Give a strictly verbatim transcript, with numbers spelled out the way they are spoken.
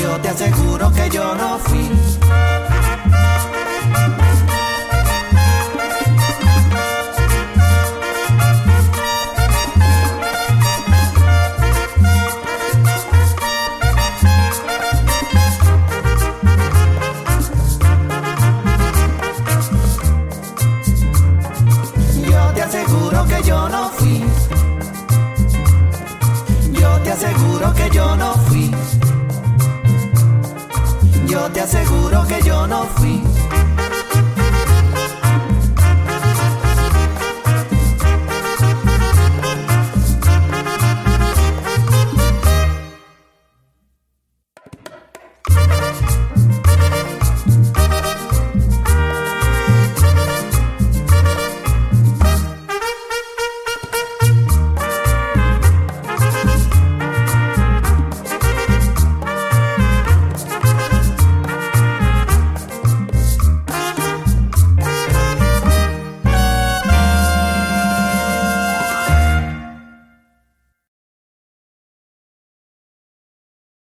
Yo te aseguro que yo no fui. Yo te aseguro que yo no fui. Yo te aseguro que yo no fui. Yo te aseguro que yo no fui.